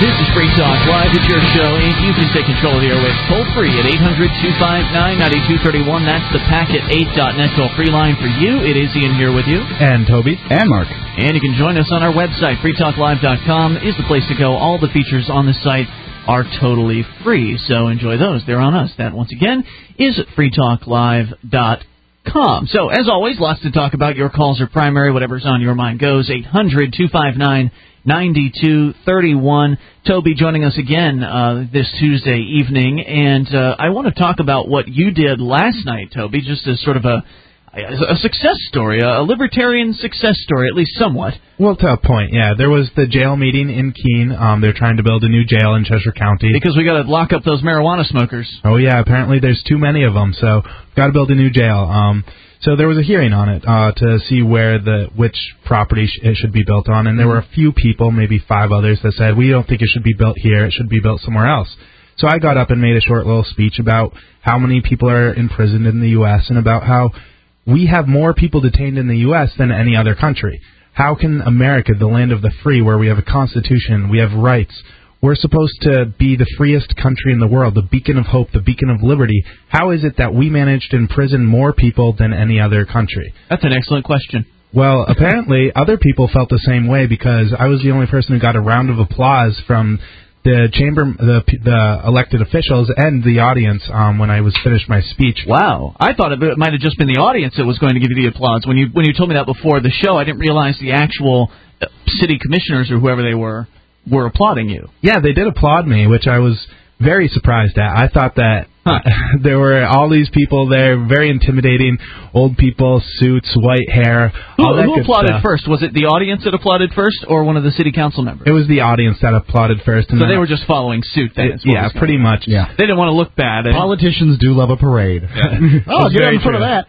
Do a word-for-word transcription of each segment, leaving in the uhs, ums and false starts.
This is Free Talk Live. It's your show, and you can take control of the airwaves toll-free at eight hundred, two five nine, nine two three one. That's the packet eight dot net toll-free line for you. It is Ian here with you. And Toby. And Mark. And you can join us on our website. free talk live dot com is the place to go. All the features on the site are totally free, so enjoy those. They're on us. That, once again, is free talk live dot com. So, as always, lots to talk about. Your calls are primary. Whatever's on your mind goes. eight hundred, two five nine, nine two three one. Toby joining us again uh, this Tuesday evening, and uh, I want to talk about what you did last night, Toby, just as sort of a a success story, a libertarian success story, at least somewhat. Well, to a point, yeah. There was the jail meeting in Keene. Um, they're trying to build a new jail in Cheshire County. Because we got to lock up those marijuana smokers. Oh, yeah, apparently there's too many of them, so got to build a new jail. Um, so there was a hearing on it uh, to see where the which property sh- it should be built on, and there were a few people, maybe five others, that said, we don't think it should be built here, it should be built somewhere else. So I got up and made a short little speech about how many people are imprisoned in the U S and about how we have more people detained in the U S than any other country. How can America, the land of the free, where we have a constitution, we have rights, we're supposed to be the freest country in the world, the beacon of hope, the beacon of liberty, how is it that we managed to imprison more people than any other country? That's an excellent question. Well, apparently other people felt the same way because I was the only person who got a round of applause from the chamber, the the elected officials, and the audience um, when I was finished my speech. Wow, I thought it might have just been the audience that was going to give you the applause. When you when you told me that before the show, I didn't realize the actual city commissioners or whoever they were were applauding you. Yeah, they did applaud me, which I was very surprised at. I thought that huh. there were all these people there, very intimidating, old people, suits, white hair, who, all that who good applauded stuff. first? Was it the audience that applauded first, or one of the city council members? It was the audience that applauded first. And so they were just following suit then? It, yeah, pretty much. Yeah. They didn't want to look bad. Politicians do love a parade. Yeah. Oh, get in front of that.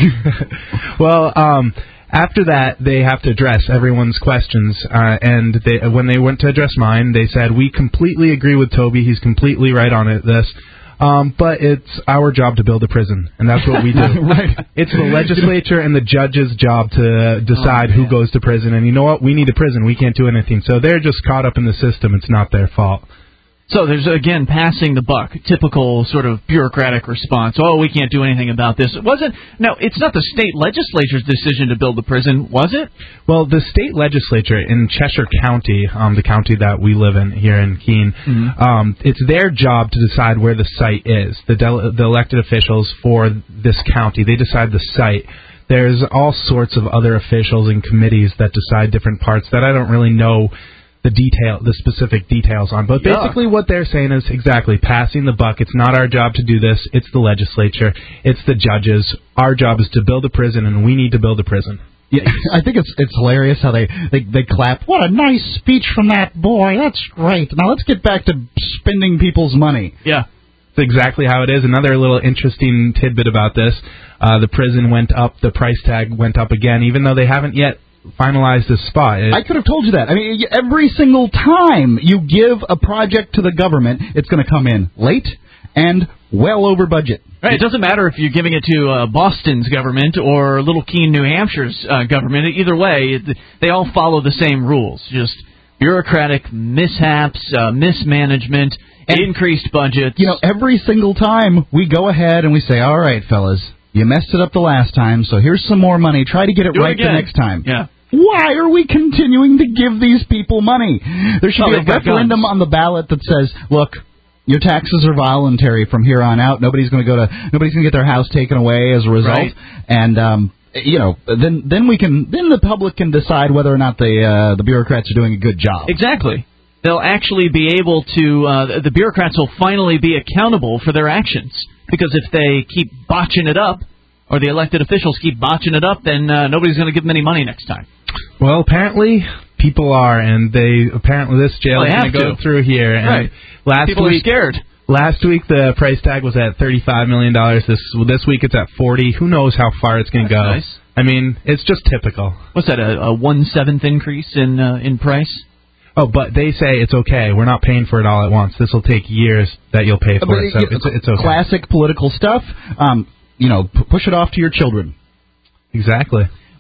Well, um... after that, they have to address everyone's questions, uh, and they, when they went to address mine, they said, we completely agree with Toby, he's completely right on it, this, um, but it's our job to build a prison, and that's what we do. Right. It's the legislature and the judge's job to decide oh, who goes to prison, and you know what? We need a prison. We can't do anything. So they're just caught up in the system. It's not their fault. So there's, again, passing the buck, typical sort of bureaucratic response. Oh, we can't do anything about this. It wasn't, no, it's not the state legislature's decision to build the prison, was it? Well, the state legislature in Cheshire County, um, the county that we live in here in Keene, mm-hmm. um, it's their job to decide where the site is. The, de- the elected officials for this county, they decide the site. There's all sorts of other officials and committees that decide different parts that I don't really know the detail, the specific details on. But basically what they're saying is exactly passing the buck. It's not our job to do this. It's the legislature. It's the judges. Our job is to build a prison, and we need to build a prison. Yeah, I think it's it's hilarious how they, they, they clap. What a nice speech from that boy. That's great. Now let's get back to spending people's money. Yeah. That's exactly how it is. Another little interesting tidbit about this, uh, the prison went up, the price tag went up again, even though they haven't yet finalize this spot. It, I could have told you that. I mean, every single time you give a project to the government, it's going to come in late and well over budget. Right. It doesn't matter if you're giving it to uh, Boston's government or Little Keene, New Hampshire's uh, government. Either way, it, they all follow the same rules. Just bureaucratic mishaps, uh, mismanagement, and increased budgets. You know, every single time we go ahead and we say, all right, fellas, you messed it up the last time, so here's some more money. Try to get it Do right it the next time. Yeah. Why are we continuing to give these people money? There should oh, be a referendum guns. on the ballot that says, look, your taxes are voluntary from here on out. Nobody's going to go to nobody's going to get their house taken away as a result. Right. And um, you know, then then we can then the public can decide whether or not the uh, the bureaucrats are doing a good job. Exactly. They'll actually be able to uh, the bureaucrats will finally be accountable for their actions, because if they keep botching it up, or the elected officials keep botching it up, then uh, nobody's going to give them any money next time. Well, apparently people are, and they apparently this jail well, is going to go through here. And right. last people week, are scared. Last week the price tag was at thirty-five million dollars. This this week it's at forty. Who knows how far it's going to go? Nice. I mean, it's just typical. What's that? A, a one seventh increase in uh, in price? Oh, but they say it's okay. We're not paying for it all at once. This will take years that you'll pay for but it. So it, it's it's okay. Classic political stuff. Um, you know, p- push it off to your children. Exactly.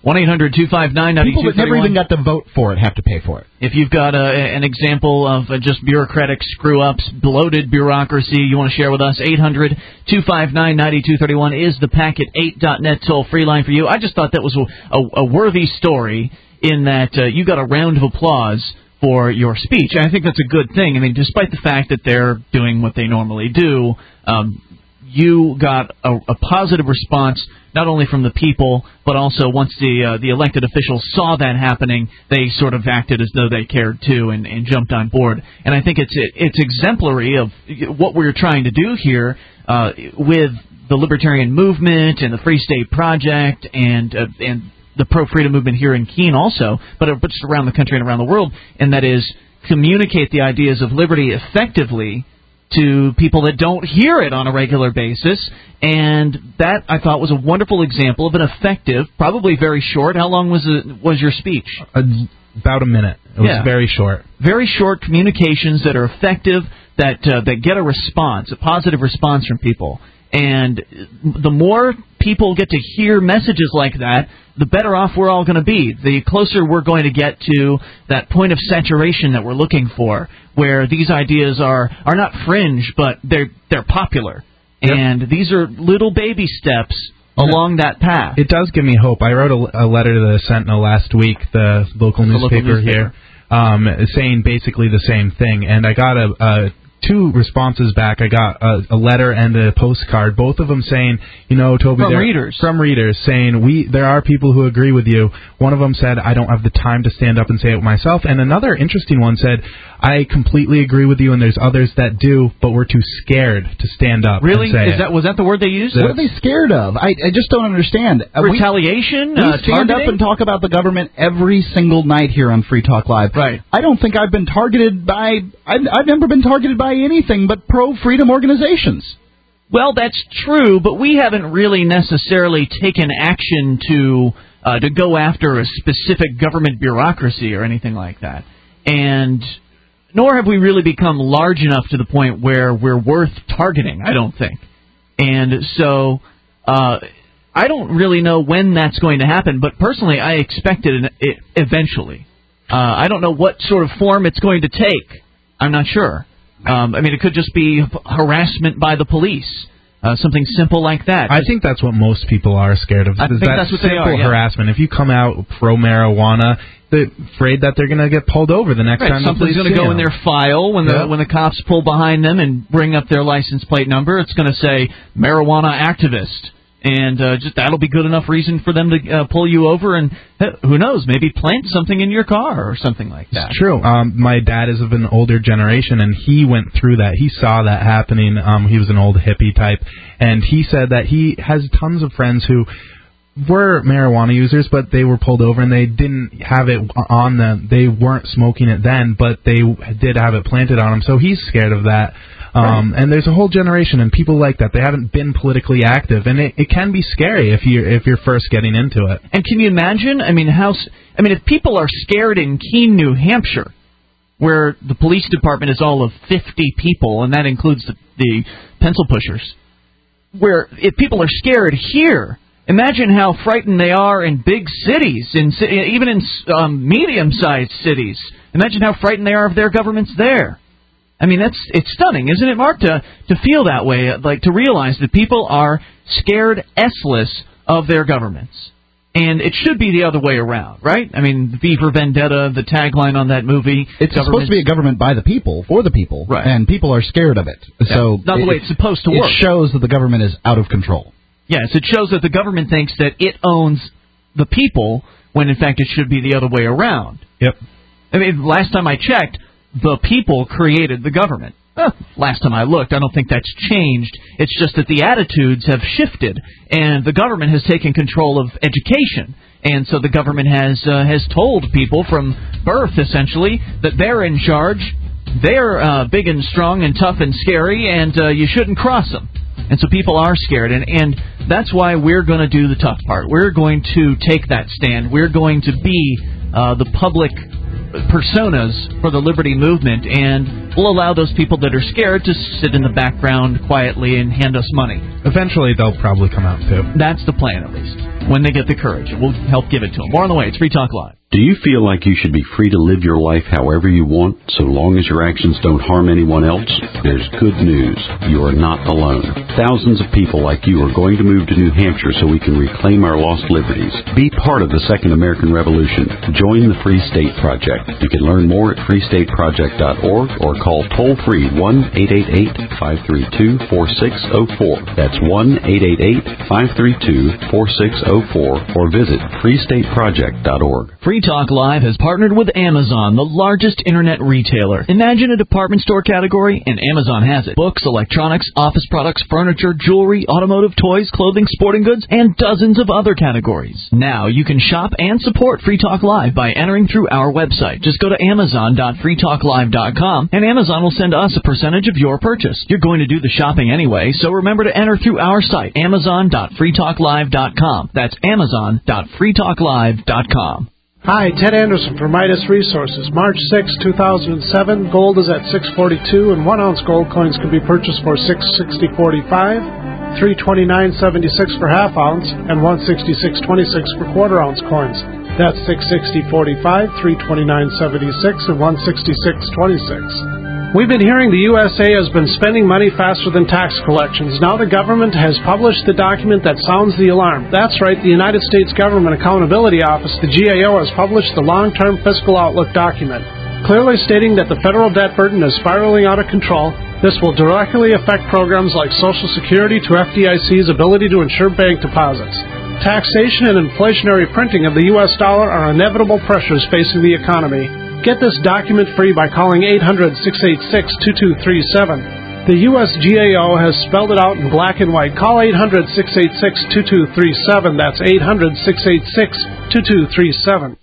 one eight hundred two five nine nine two three one. People that never even got to vote for it have to pay for it. If you've got a, an example of uh, just bureaucratic screw-ups, bloated bureaucracy you want to share with us, eight hundred two five nine nine two three one is the packet eight dot net toll-free line for you. I just thought that was a, a, a worthy story in that uh, you got a round of applause for your speech. And I think that's a good thing. I mean, despite the fact that they're doing what they normally do, um, you got a, a positive response not only from the people, but also once the uh, the elected officials saw that happening, they sort of acted as though they cared too and, and jumped on board. And I think it's it, it's exemplary of what we're trying to do here uh, with the libertarian movement and the Free State Project and uh, and the pro-freedom movement here in Keene also, but, uh, but just around the country and around the world, and that is communicate the ideas of liberty effectively to people that don't hear it on a regular basis, and that, I thought, was a wonderful example of an effective, probably very short. How long was it, was your speech? Uh, about a minute. It was yeah. very short. Very short communications that are effective, that uh, that get a response, a positive response from people. And the more people get to hear messages like that, the better off we're all going to be. The closer we're going to get to that point of saturation that we're looking for, where these ideas are, are not fringe, but they're they're popular. Yep. And these are little baby steps along that path. It does give me hope. I wrote a, a letter to the Sentinel last week, the local, the newspaper, local newspaper here, um, saying basically the same thing. And I got a... a two responses back. I got a, a letter and a postcard, both of them saying, you know, Toby... From readers. From readers, saying, we there are people who agree with you. One of them said, I don't have the time to stand up and say it myself. And another interesting one said, I completely agree with you, and there's others that do, but we're too scared to stand up really? and say Is it. that, was that the word they used? What are they scared of? I, I just don't understand. Uh, Retaliation? We, we uh, stand targeting? up and talk about the government every single night here on Free Talk Live. Right. I don't think I've been targeted by... I've, I've never been targeted by anything but pro-freedom organizations. Well, that's true, but we haven't really necessarily taken action to uh, to go after a specific government bureaucracy or anything like that. And nor have we really become large enough to the point where we're worth targeting, I don't think. And so uh, I don't really know when that's going to happen, but personally I expect it eventually. Uh, I don't know what sort of form it's going to take. I'm not sure. Um, I mean, it could just be harassment by the police, uh, something simple like that. I think that's what most people are scared of. I think that that's what simple they are, yeah. harassment. If you come out pro-marijuana, they're afraid that they're going to get pulled over the next right, time. Something's going to go in their file when the yeah. when the cops pull behind them and bring up their license plate number. It's going to say marijuana activist. And uh, just that'll be good enough reason for them to uh, pull you over and, who knows, maybe plant something in your car or something like that. It's true. Um, my dad is of an older generation, and he went through that. He saw that happening. Um, he was an old hippie type, and he said that he has tons of friends who were marijuana users, but they were pulled over and they didn't have it on them. They weren't smoking it then, but they did have it planted on them. So he's scared of that. Um, right. And there's a whole generation and people like that. They haven't been politically active, and it, it can be scary if you're if you're first getting into it. And can you imagine? I mean, how? I mean, if people are scared in Keene, New Hampshire, where the police department is all of fifty people, and that includes the, the pencil pushers, where if people are scared here, imagine how frightened they are in big cities, in even in um, medium-sized cities. Imagine how frightened they are of their governments there. I mean, that's it's stunning, isn't it, Mark, to to feel that way, like to realize that people are scared S-less of their governments. And it should be the other way around, right? I mean, V for Vendetta, the tagline on that movie. It's supposed to be a government by the people, for the people, right. And people are scared of it. Yeah, so not the it, way it's supposed to work. It shows that the government is out of control. Yes, it shows that the government thinks that it owns the people, when in fact it should be the other way around. Yep. I mean, last time I checked, the people created the government. Uh, last time I looked, I don't think that's changed. It's just that the attitudes have shifted, and the government has taken control of education. And so the government has uh, has told people from birth, essentially, that they're in charge, they're uh, big and strong and tough and scary, and uh, you shouldn't cross them. And so people are scared, and, and that's why we're going to do the tough part. We're going to take that stand. We're going to be uh, the public personas for the liberty movement, and We'll allow those people that are scared to sit in the background quietly and hand us money. Eventually, they'll probably come out, too. That's the plan, at least. When they get the courage, we'll help give it to them. More on the way. It's Free Talk Live. Do you feel like you should be free to live your life however you want, so long as your actions don't harm anyone else? There's good news. You are not alone. Thousands of people like you are going to move to New Hampshire so we can reclaim our lost liberties. Be part of the Second American Revolution. Join the Free State Project. You can learn more at free state project dot org or call toll-free one eight eight eight, five three two, four six zero four. That's one eight eight eight, five three two, four six zero four or visit free state project dot org. Free Talk Live has partnered with Amazon, the largest internet retailer. Imagine a department store category, and Amazon has it. Books, electronics, office products, furniture, jewelry, automotive, toys, clothing, sporting goods, and dozens of other categories. Now you can shop and support Free Talk Live by entering through our website. Just go to amazon dot free talk live dot com, and Amazon will send us a percentage of your purchase. You're going to do the shopping anyway, so remember to enter through our site, amazon dot free talk live dot com. That's amazon dot free talk live dot com. Hi, Ted Anderson from Midas Resources. March sixth, two thousand seven, gold is at six forty-two, and one-ounce gold coins can be purchased for six sixty forty-five, three twenty-nine seventy-six for half ounce, and one sixty-six twenty-six for quarter-ounce coins. That's six sixty forty-five, three twenty-nine seventy-six, and one sixty-six twenty-six. We've been hearing the U S A has been spending money faster than tax collections. Now the government has published the document that sounds the alarm. That's right, the United States Government Accountability Office, the G A O, has published the Long-Term Fiscal Outlook document, clearly stating that the federal debt burden is spiraling out of control. This will directly affect programs like Social Security to F D I C's ability to insure bank deposits. Taxation and inflationary printing of the U S dollar are inevitable pressures facing the economy. Get this document free by calling eight hundred, six eight six, two two three seven. The U S G A O has spelled it out in black and white. Call eight hundred, six eight six, two two three seven. That's eight hundred, six eight six, two two three seven.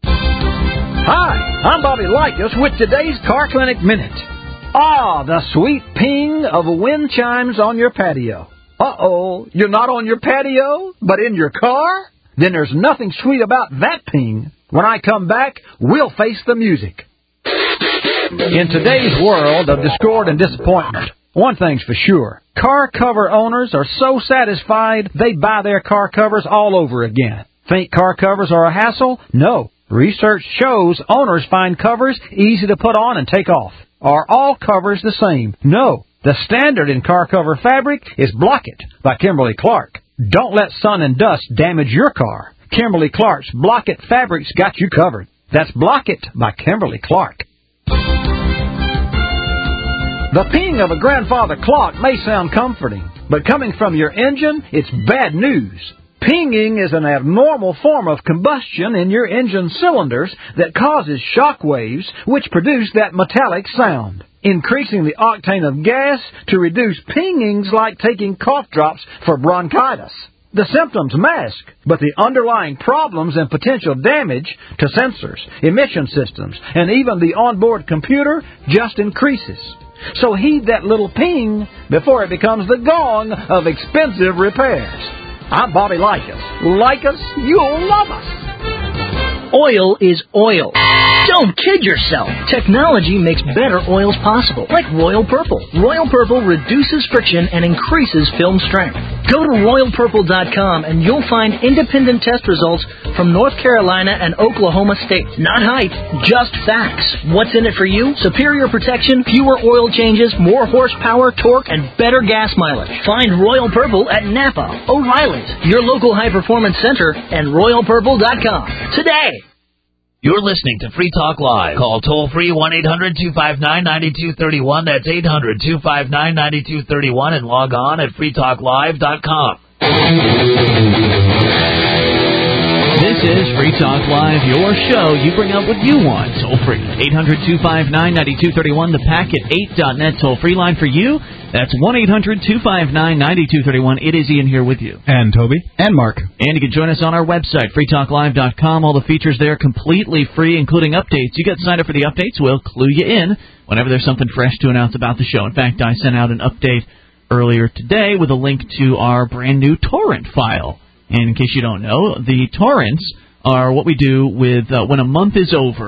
Hi, I'm Bobby Likas with today's Car Clinic Minute. Ah, the sweet ping of wind chimes on your patio. Uh-oh, you're not on your patio, but in your car? Then there's nothing sweet about that ping. When I come back, we'll face the music. In today's world of discord and disappointment, one thing's for sure. Car cover owners are so satisfied they buy their car covers all over again. Think car covers are a hassle? No. Research shows owners find covers easy to put on and take off. Are all covers the same? No. The standard in car cover fabric is Block-It by Kimberly-Clark. Don't let sun and dust damage your car. Kimberly-Clark's Block-It fabrics got you covered. That's Block-It by Kimberly-Clark. The ping of a grandfather clock may sound comforting, but coming from your engine, it's bad news. Pinging is an abnormal form of combustion in your engine cylinders that causes shock waves which produce that metallic sound. Increasing the octane of gas to reduce pinging's like taking cough drops for bronchitis. The symptoms mask, but the underlying problems and potential damage to sensors, emission systems, and even the onboard computer just increases. So heed that little ping before it becomes the gong of expensive repairs. I'm Bobby Likas. Like us, you'll love us. Oil is oil. Don't kid yourself. Technology makes better oils possible, like Royal Purple. Royal Purple reduces friction and increases film strength. Go to royal purple dot com and you'll find independent test results from North Carolina and Oklahoma states. Not hype, just facts. What's in it for you? Superior protection, fewer oil changes, more horsepower, torque, and better gas mileage. Find Royal Purple at Napa, O'Reilly's, your local high-performance center, and royal purple dot com today. You're listening to Free Talk Live. Call toll-free one eight hundred two five nine nine two three one. That's eight hundred two five nine nine two three one and log on at free talk live dot com. This is Free Talk Live, your show. You bring out what you want, toll-free. eight hundred two five nine nine two three one, the packet eight dot net toll-free line for you. That's one eight hundred two five nine nine two three one. It is Ian here with you. And Toby. And Mark. And you can join us on our website, free talk live dot com. All the features there completely free, including updates. You get signed up for the updates, we'll clue you in whenever there's something fresh to announce about the show. In fact, I sent out an update earlier today with a link to our brand new torrent file. And in case you don't know, the torrents are what we do with uh, when a month is over.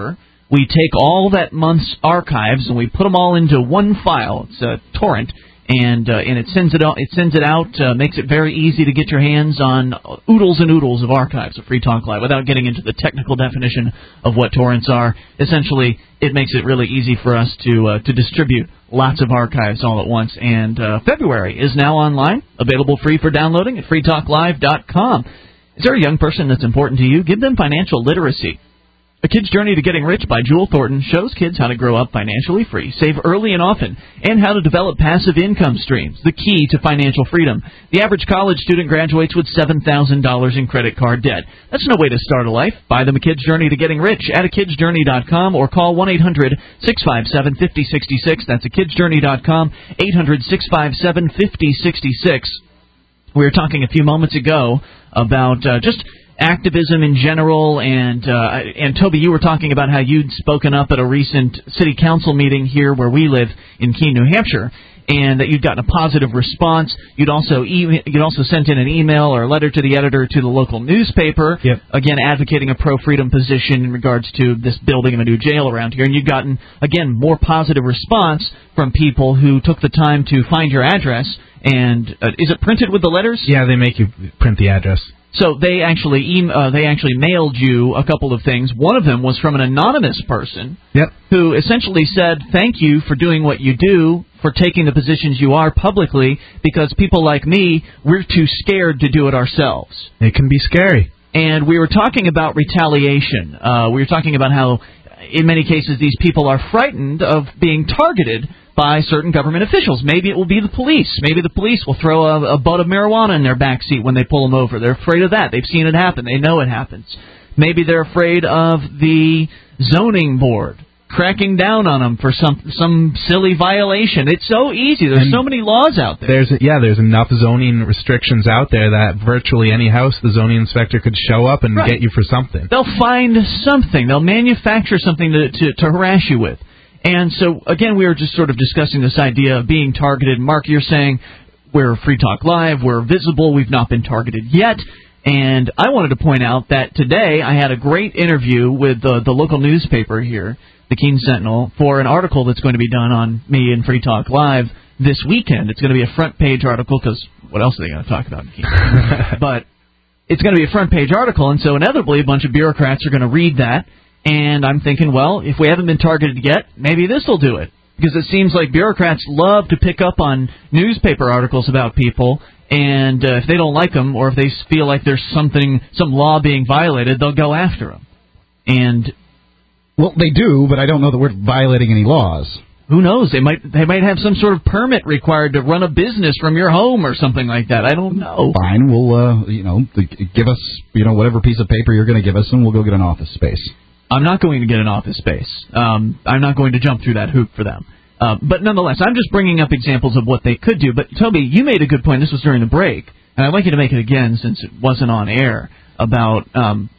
we take all that month's archives and we put them all into one file. It's a torrent. And uh, and it sends it out. It sends it out. Uh, makes it very easy to get your hands on oodles and oodles of archives of Free Talk Live without getting into the technical definition of what torrents are. Essentially, it makes it really easy for us to uh, to distribute lots of archives all at once. And uh, February is now online, available free for downloading at free talk live dot com. Is there a young person that's important to you? Give them financial literacy. A Kid's Journey to Getting Rich by Jewel Thornton shows kids how to grow up financially free, save early and often, and how to develop passive income streams, the key to financial freedom. The average college student graduates with seven thousand dollars in credit card debt. That's no way to start a life. Buy them A Kid's Journey to Getting Rich at a kids journey dot com or call one eight hundred six five seven five zero six six. That's a kids journey dot com, eight hundred six five seven five zero six six. We were talking a few moments ago about uh, just activism in general, and uh, and Toby, you were talking about how you'd spoken up at a recent city council meeting here where we live in Keene, New Hampshire, and that you'd gotten a positive response. You'd also e- you'd also sent in an email or a letter to the editor to the local newspaper, yep. again advocating a pro-freedom position in regards to this building of a new jail around here, and you'd gotten, again, more positive response from people who took the time to find your address. And uh, is it printed with the letters? Yeah, they make you print the address. So they actually e- uh, they actually mailed you a couple of things. One of them was from an anonymous person yep. who essentially said, thank you for doing what you do, for taking the positions you are publicly, because people like me, we're too scared to do it ourselves. It can be scary. And we were talking about retaliation. Uh, we were talking about how, in many cases, these people are frightened of being targeted by certain government officials. Maybe it will be the police. Maybe the police will throw a, a butt of marijuana in their back seat when they pull them over. They're afraid of that. They've seen it happen. They know it happens. Maybe they're afraid of the zoning board cracking down on them for some some silly violation. It's so easy. There's and so many laws out there. There's yeah, there's enough zoning restrictions out there that virtually any house the zoning inspector could show up and right. get you for something. They'll find something. They'll manufacture something to, to, to harass you with. And so, again, we were just sort of discussing this idea of being targeted. Mark, you're saying we're Free Talk Live, we're visible, we've not been targeted yet. And I wanted to point out that today I had a great interview with the, the local newspaper here, the Keene Sentinel, for an article that's going to be done on me and Free Talk Live this weekend. It's going to be a front-page article, because what else are they going to talk about in Keene? But it's going to be a front-page article, and so inevitably a bunch of bureaucrats are going to read that. And I'm thinking, well, if we haven't been targeted yet, maybe this will do it. Because it seems like bureaucrats love to pick up on newspaper articles about people, and uh, if they don't like them, or if they feel like there's something, some law being violated, they'll go after them. And well, they do, but I don't know that we're violating any laws. Who knows? They might they might have some sort of permit required to run a business from your home or something like that. I don't know. Fine, we'll uh, you know give us you know whatever piece of paper you're going to give us, and we'll go get an office space. I'm not going to get an office space. Um, I'm not going to jump through that hoop for them. Uh, but nonetheless, I'm just bringing up examples of what they could do. But, Toby, you made a good point. This was during the break, and I'd like you to make it again since it wasn't on air, about um,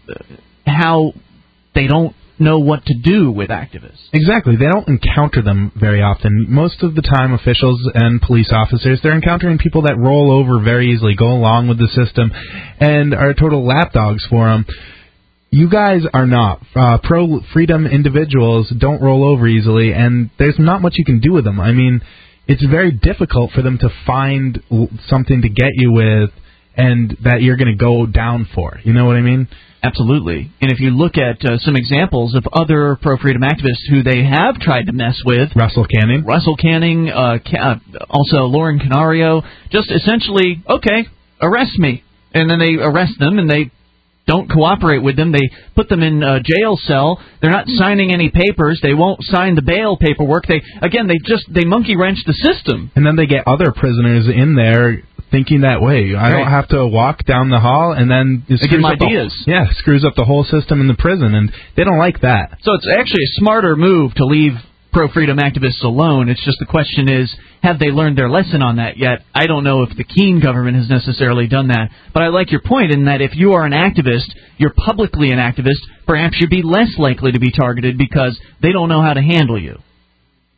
how they don't know what to do with activists. Exactly. They don't encounter them very often. Most of the time, officials and police officers, they're encountering people that roll over very easily, go along with the system, and are total lapdogs for them. You guys are not. Uh, pro-freedom individuals don't roll over easily, and there's not much you can do with them. I mean, it's very difficult for them to find something to get you with and that you're going to go down for. You know what I mean? Absolutely. And if you look at uh, some examples of other pro-freedom activists who they have tried to mess with... Russell Canning. Russell Canning, uh, uh, also Lauren Canario, just essentially, okay, arrest me. And then they arrest them, and they don't cooperate with them. They put them in a jail cell. They're not signing any papers. They won't sign the bail paperwork. They again, they just they monkey wrench the system. And then they get other prisoners in there thinking that way. I right. don't have to walk down the hall, and then it they give them up ideas. The, yeah, screws up the whole system in the prison, and they don't like that. So it's actually a smarter move to leave pro-freedom activists alone. It's just the question is, have they learned their lesson on that yet? I don't know if the Keene government has necessarily done that. But I like your point in that if you are an activist, you're publicly an activist, perhaps you'd be less likely to be targeted because they don't know how to handle you.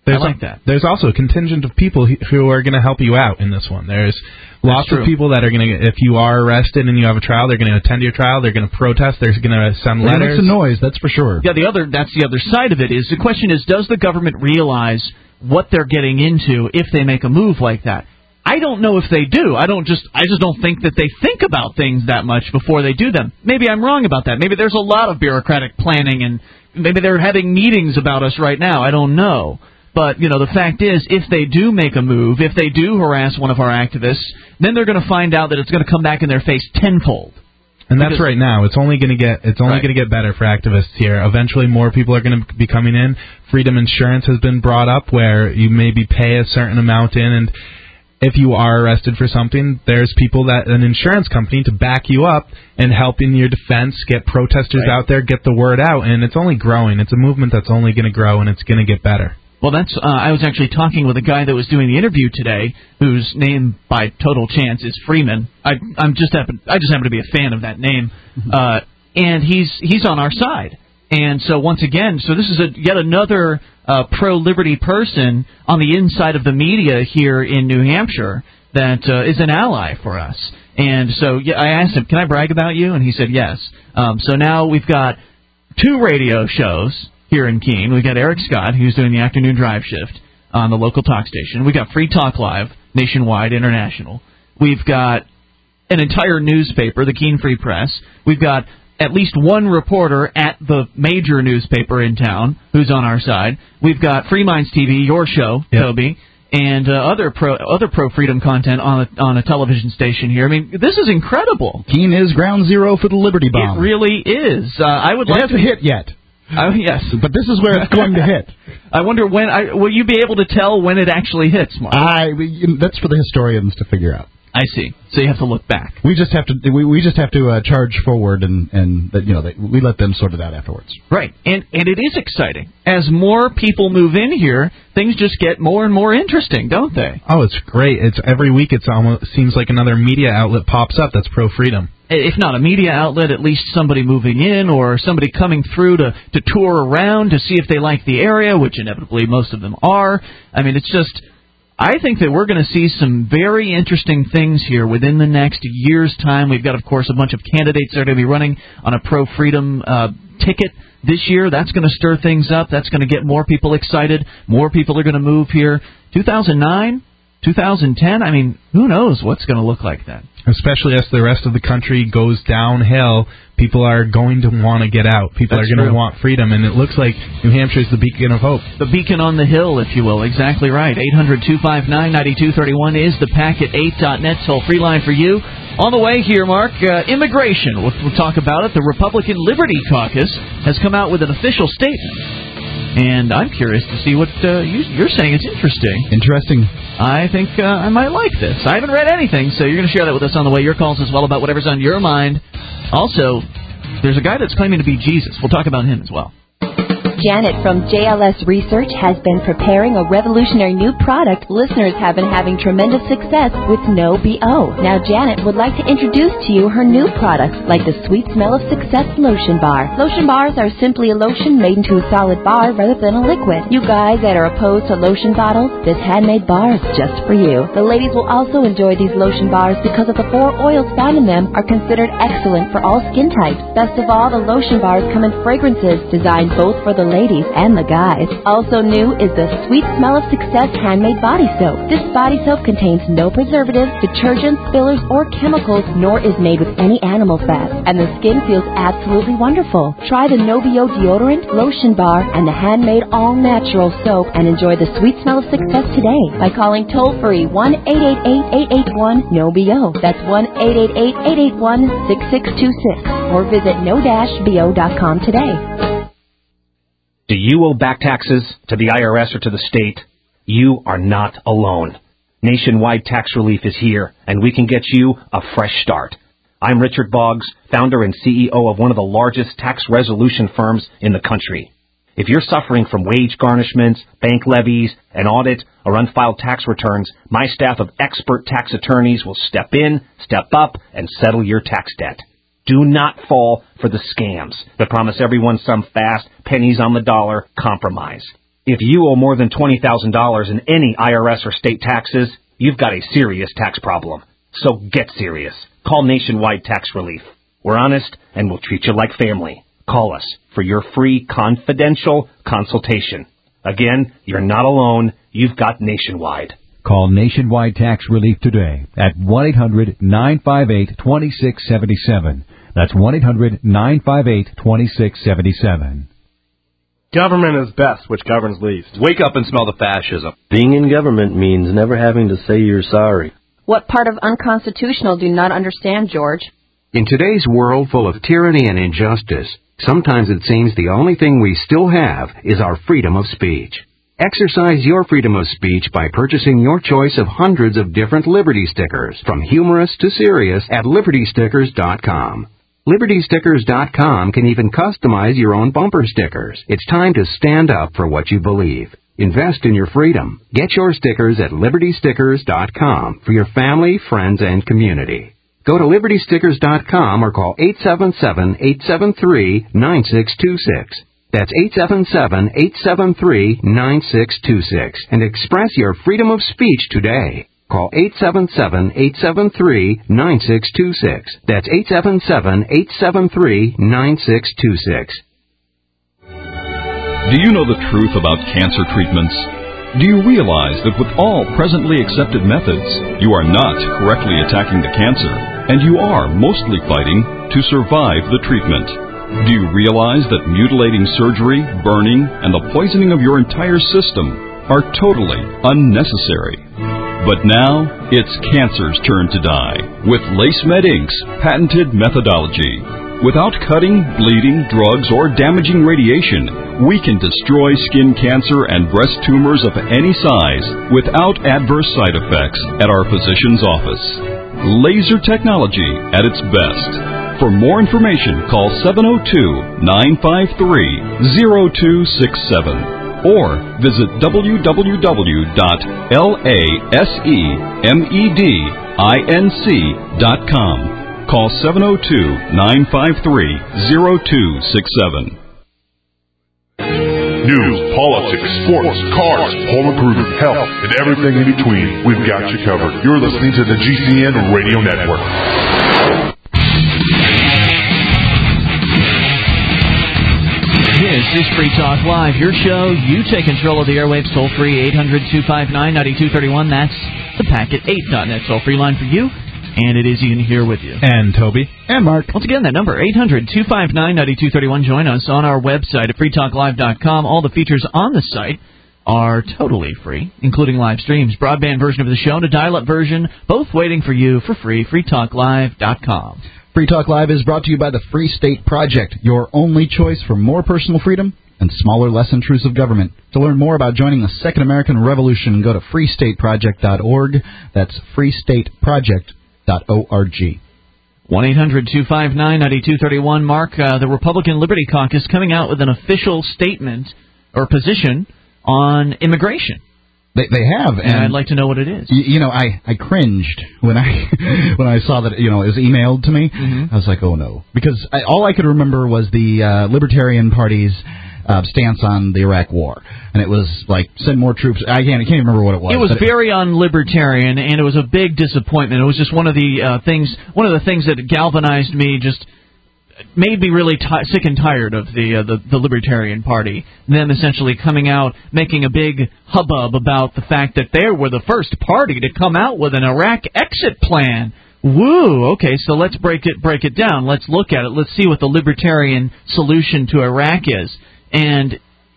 There's I like a, that. There's also a contingent of people who are going to help you out in this one. There's lots true. of people that are going to, if you are arrested and you have a trial, they're going to attend your trial. They're going to protest. They're going to send They're gonna letters. make some noise, that's for sure. Yeah, the other that's the other side of it is the question is, does the government realize what they're getting into if they make a move like that? I don't know if they do. I don't just I just don't think that they think about things that much before they do them. Maybe I'm wrong about that. Maybe there's a lot of bureaucratic planning, and maybe they're having meetings about us right now. I don't know. But, you know, the fact is, if they do make a move, if they do harass one of our activists, then they're going to find out that it's going to come back in their face tenfold. And that's Because, right now. It's only going to get it's only Right. going to get better for activists here. Eventually, more people are going to be coming in. Freedom Insurance has been brought up, where you maybe pay a certain amount in, and if you are arrested for something, there's people that an insurance company to back you up and help in your defense, get protesters Right. out there, get the word out, and it's only growing. It's a movement that's only going to grow, and it's going to get better. Well, that's. Uh, I was actually talking with a guy that was doing the interview today, whose name, by total chance, is Freeman. I, I'm just happen. I just happen to be a fan of that name, uh, and he's he's on our side. And so once again, so this is a, yet another uh, pro-liberty person on the inside of the media here in New Hampshire that uh, is an ally for us. And so yeah, I asked him, "Can I brag about you?" And he said yes. Um, so now we've got two radio shows here in Keene. We've got Eric Scott, who's doing the afternoon drive shift on the local talk station. We've got Free Talk Live, nationwide, international. We've got an entire newspaper, the Keene Free Press. We've got at least one reporter at the major newspaper in town who's on our side. We've got Free Minds T V, your show, Yep. Toby, and uh, other pro other pro freedom content on a, on a television station here. I mean, this is incredible. Keene is ground zero for the Liberty Bomb. It really is. Uh, I would It like hasn't to hit yet. Oh, yes. But this is where it's going to hit. I wonder when. I, will you be able to tell when it actually hits, Mark? I that's for the historians to figure out. I see. So you have to look back. We just have to we, we just have to uh, charge forward, and and that you know they, we let them sort it out afterwards. Right, and and it is exciting. As more people move in here, things just get more and more interesting, don't they? Oh, it's great. It's every week. It's almost seems like another media outlet pops up that's pro freedom. If not a media outlet, at least somebody moving in or somebody coming through to to tour around to see if they like the area, which inevitably most of them are. I mean, it's just. I think that we're going to see some very interesting things here within the next year's time. We've got, of course, a bunch of candidates that are going to be running on a pro-freedom uh, ticket this year. That's going to stir things up. That's going to get more people excited. More people are going to move here. two thousand nine, two thousand ten, I mean, who knows what's going to look like then? Especially as the rest of the country goes downhill, people are going to want to get out. People That's are going to true. want freedom, and it looks like New Hampshire is the beacon of hope. The beacon on the hill, if you will. Exactly right. eight hundred, two five nine, nine two three one is the packet eight dot net toll-free line for you. On the way here, Mark, uh, immigration. We'll, we'll talk about it. The Republican Liberty Caucus has come out with an official statement. And I'm curious to see what uh, you, you're saying is interesting. Interesting. I think uh, I might like this. I haven't read anything, so you're going to share that with us on the way. Your calls as well about whatever's on your mind. Also, there's a guy that's claiming to be Jesus. We'll talk about him as well. Janet from J L S Research has been preparing a revolutionary new product listeners have been having tremendous success with no B O. Now Janet would like to introduce to you her new products like the Sweet Smell of Success Lotion Bar. Lotion bars are simply a lotion made into a solid bar rather than a liquid. You guys that are opposed to lotion bottles, this handmade bar is just for you. The ladies will also enjoy these lotion bars because of the four oils found in them are considered excellent for all skin types. Best of all, the lotion bars come in fragrances designed both for the ladies and the guys. Also new is the Sweet Smell of Success Handmade Body Soap. This body soap contains no preservatives, detergents, fillers, or chemicals, nor is made with any animal fat. And the skin feels absolutely wonderful. Try the No B O deodorant, lotion bar, and the handmade all-natural soap and enjoy the Sweet Smell of Success today by calling toll-free one eight eight eight, eight eight one, N O B O. That's one eight eight eight, eight eight one, six six two six. Or visit no dash b o dot com today. Do you owe back taxes to the I R S or to the state? You are not alone. Nationwide tax relief is here, and we can get you a fresh start. I'm Richard Boggs, founder and C E O of one of the largest tax resolution firms in the country. If you're suffering from wage garnishments, bank levies, an audit, or unfiled tax returns, my staff of expert tax attorneys will step in, step up, and settle your tax debt. Do not fall for the scams that promise everyone some fast, pennies on the dollar compromise. If you owe more than twenty thousand dollars in any I R S or state taxes, you've got a serious tax problem. So get serious. Call Nationwide Tax Relief. We're honest, and we'll treat you like family. Call us for your free confidential consultation. Again, you're not alone. You've got Nationwide. Call Nationwide Tax Relief today at one eight hundred nine five eight two six seven seven. That's one eight hundred nine five eight two six seven seven. Government is best, which governs least. Wake up and smell the fascism. Being in government means never having to say you're sorry. What part of unconstitutional do you not understand, George? In today's world full of tyranny and injustice, sometimes it seems the only thing we still have is our freedom of speech. Exercise your freedom of speech by purchasing your choice of hundreds of different Liberty stickers, from humorous to serious, at Liberty Stickers dot com. Liberty Stickers dot com can even customize your own bumper stickers. It's time to stand up for what you believe. Invest in your freedom. Get your stickers at Liberty Stickers dot com for your family, friends, and community. Go to Liberty Stickers dot com or call eight seven seven, eight seven three, nine six two six. That's eight seven seven, eight seven three, nine six two six and express your freedom of speech today. Call eight seven seven, eight seven three, nine six two six. That's eight seven seven, eight seven three, nine six two six. Do you know the truth about cancer treatments? Do you realize that with all presently accepted methods, you are not correctly attacking the cancer, and you are mostly fighting to survive the treatment? Do you realize that mutilating surgery, burning, and the poisoning of your entire system are totally unnecessary? But now, it's cancer's turn to die with LaceMed Incorporated's patented methodology. Without cutting, bleeding, drugs, or damaging radiation, we can destroy skin cancer and breast tumors of any size without adverse side effects at our physician's office. Laser technology at its best. For more information, call seven oh two, nine five three, oh two six seven. Or visit w w w dot lasemedinc dot com. Call seven oh two, nine five three, oh two six seven. News, politics, sports, cars, home improvement, health, and everything in between. We've got you covered. You're listening to the G C N Radio Network. This is Free Talk Live, your show. You take control of the airwaves, toll free, eight hundred, two five nine, nine two three one. That's the Packet eight dot net toll free line for you. And it is Ian here with you. And Toby. And Mark. Once again, that number, eight hundred, two five nine, nine two three one. Join us on our website at free talk live dot com. All the features on the site are totally free, including live streams, broadband version of the show, and a dial-up version, both waiting for you for free, free talk live dot com. Free Talk Live is brought to you by the Free State Project, your only choice for more personal freedom and smaller, less intrusive government. To learn more about joining the Second American Revolution, go to free state project dot org. That's free state project dot org. one eight hundred, two five nine, nine two three one. Mark, uh, the Republican Liberty Caucus coming out with an official statement or position on immigration. They they have, and, and I'd like to know what it is. You, you know, I, I cringed when I when I saw that, you know, it was emailed to me. Mm-hmm. I was like, oh no, because I, all I could remember was the uh, Libertarian Party's uh, stance on the Iraq War, and it was like send more troops. I can't I can't remember what it was. It was very un-libertarian, and it was a big disappointment. It was just one of the uh, things one of the things that galvanized me, just made me really t- sick and tired of the, uh, the the Libertarian Party. Them essentially coming out, making a big hubbub about the fact that they were the first party to come out with an Iraq exit plan. Woo! Okay, so let's break it break it down. Let's look at it. Let's see what the Libertarian solution to Iraq is. And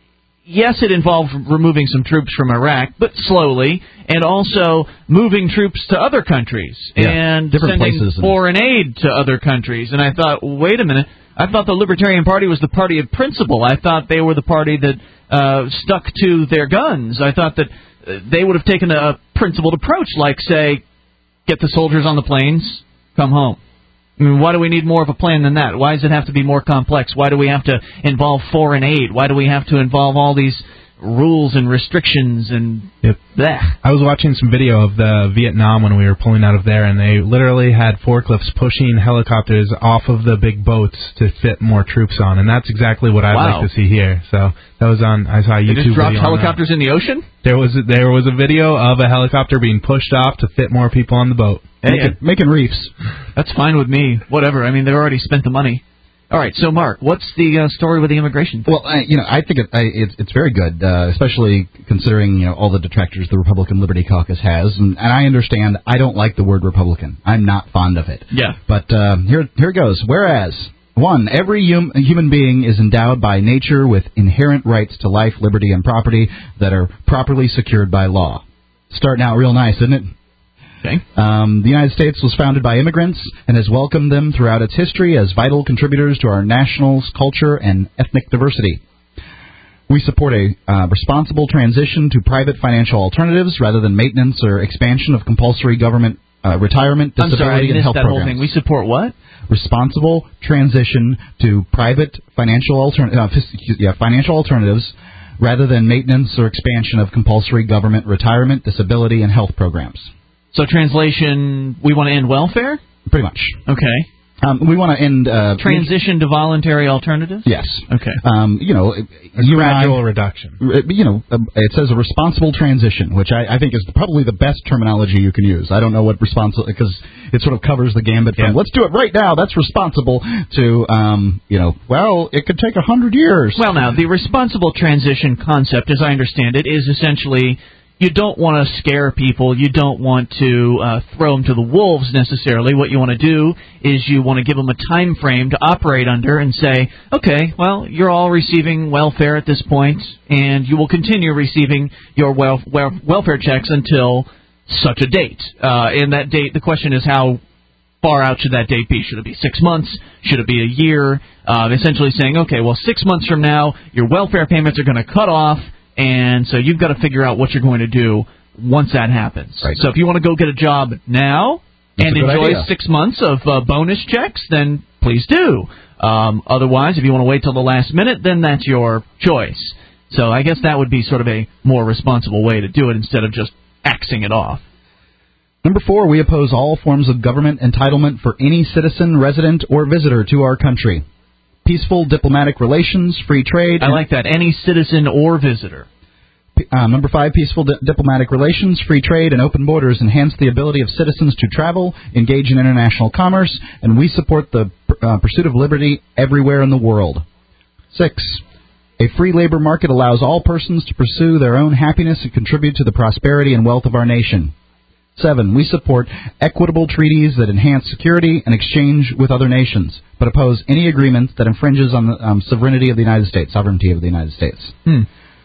yes, it involved removing some troops from Iraq, but slowly, and also moving troops to other countries yeah, and different sending places foreign aid to other countries. And I thought, wait a minute, I thought the Libertarian Party was the party of principle. I thought they were the party that uh, stuck to their guns. I thought that uh, they would have taken a principled approach, like, say, get the soldiers on the planes, come home. I mean, why do we need more of a plan than that? Why does it have to be more complex? Why do we have to involve foreign aid? Why do we have to involve all these rules and restrictions and yep. bleh. I was watching some video of the Vietnam when we were pulling out of there, and they literally had forklifts pushing helicopters off of the big boats to fit more troops on, and that's exactly what I'd wow. like to see here. So that was on. I saw a YouTube they just dropped video helicopters in the ocean? There was a, there was a video of a helicopter being pushed off to fit more people on the boat. Hey, making, making reefs. That's fine with me. Whatever. I mean, they've already spent the money. All right, so Mark, what's the uh, story with the immigration thing? Well, I, you know, I think it, I, it's it's very good, uh, especially considering you know all the detractors the Republican Liberty Caucus has, and, and I understand. I don't like the word Republican. I'm not fond of it. Yeah. But uh, here here it goes. Whereas one, every hum, human being is endowed by nature with inherent rights to life, liberty, and property that are properly secured by law. Starting out real nice, isn't it? Okay. Um, the United States was founded by immigrants and has welcomed them throughout its history as vital contributors to our national culture and ethnic diversity. We support a uh, responsible transition to private financial alternatives rather than maintenance or expansion of compulsory government uh, retirement, disability, I'm sorry, I and health that programs. Whole thing. We support what? Responsible transition to private financial altern- uh, yeah, financial alternatives rather than maintenance or expansion of compulsory government retirement, disability, and health programs. So translation, we want to end welfare? Pretty much. Okay. Um, we want to end... Uh, Transition to voluntary alternatives? Yes. Okay. Um, you know... A gradual I, reduction. You know, it says a responsible transition, which I, I think is probably the best terminology you can use. I don't know what responsible... Because it sort of covers the gambit from, yeah. let's do it right now, that's responsible, to, um, you know, well, it could take a hundred years. Well, now, the responsible transition concept, as I understand it, is essentially... You don't want to scare people. You don't want to uh, throw them to the wolves necessarily. What you want to do is you want to give them a time frame to operate under and say, okay, well, you're all receiving welfare at this point, and you will continue receiving your wel- wel- welfare checks until such a date. Uh, and that date, the question is how far out should that date be? Should it be six months? Should it be a year? Uh, essentially saying, okay, well, six months from now, your welfare payments are going to cut off, and so you've got to figure out what you're going to do once that happens. Right. So if you want to go get a job now That's and enjoy idea. six months of uh, bonus checks, then please do. Um, otherwise, if you want to wait till the last minute, then that's your choice. So I guess that would be sort of a more responsible way to do it instead of just axing it off. Number four, we oppose all forms of government entitlement for any citizen, resident, or visitor to our country. Peaceful diplomatic relations, free trade. I like that. Any citizen or visitor. Uh, number five, peaceful di- diplomatic relations, free trade, and open borders enhance the ability of citizens to travel, engage in international commerce, and we support the uh, pursuit of liberty everywhere in the world. Six, a free labor market allows all persons to pursue their own happiness and contribute to the prosperity and wealth of our nation. Seven, we support equitable treaties that enhance security and exchange with other nations, but oppose any agreement that infringes on the um, sovereignty of the United States, sovereignty of the United States. Hmm.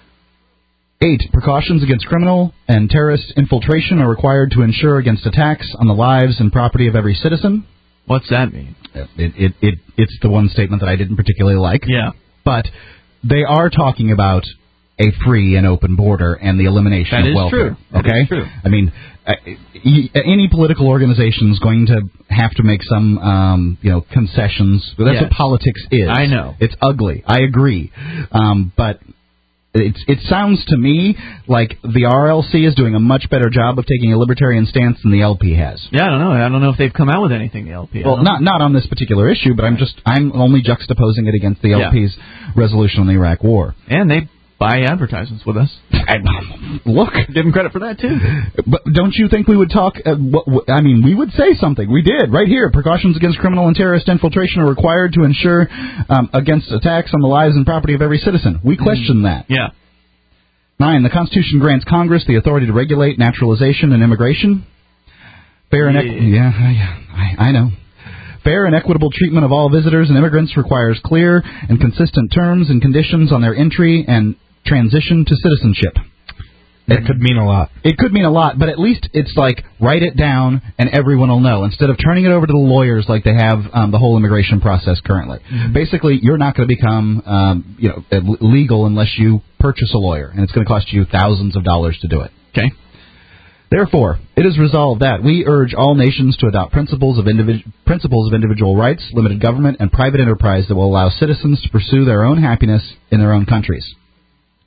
Eight, precautions against criminal and terrorist infiltration are required to ensure against attacks on the lives and property of every citizen. What's that mean? It, it, it, it's the one statement that I didn't particularly like. Yeah. But they are talking about a free and open border and the elimination that of welfare. True. That okay? is true. I mean, uh, any political organization is going to have to make some, um, you know, concessions. That's yes. what politics is. I know. It's ugly. I agree. Um, but it's, it sounds to me like the R L C is doing a much better job of taking a libertarian stance than the L P has. Yeah, I don't know. I don't know if they've come out with anything, the L P. Well, not not on this particular issue, but I'm just I'm only juxtaposing it against the L P's yeah. resolution on the Iraq War. And they buy advertisements with us. I, look, give them credit for that too. But don't you think we would talk? Uh, what, I mean, we would say something. We did right here. Precautions against criminal and terrorist infiltration are required to ensure um, against attacks on the lives and property of every citizen. We question mm. that. Yeah. Nine, the Constitution grants Congress the authority to regulate naturalization and immigration. Fair and equ- yeah, yeah, I, I know. Fair and equitable treatment of all visitors and immigrants requires clear and consistent terms and conditions on their entry and transition to citizenship. That could mean a lot. It could mean a lot, but at least it's like, write it down and everyone will know, instead of turning it over to the lawyers like they have um, the whole immigration process currently. Mm-hmm. Basically, you're not going to become um, you know, legal unless you purchase a lawyer, and it's going to cost you thousands of dollars to do it. Okay. Therefore, it is resolved that we urge all nations to adopt principles of, individ- principles of individual rights, limited government, and private enterprise that will allow citizens to pursue their own happiness in their own countries.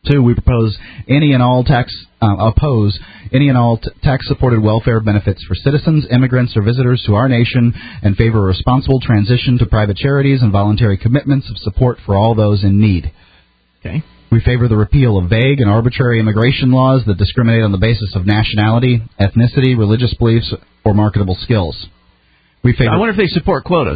Two, we propose any and all tax uh, oppose any and all t- tax-supported welfare benefits for citizens, immigrants, or visitors to our nation, and favor a responsible transition to private charities and voluntary commitments of support for all those in need. Okay. We favor the repeal of vague and arbitrary immigration laws that discriminate on the basis of nationality, ethnicity, religious beliefs, or marketable skills. We favor. I wonder if they support quotas.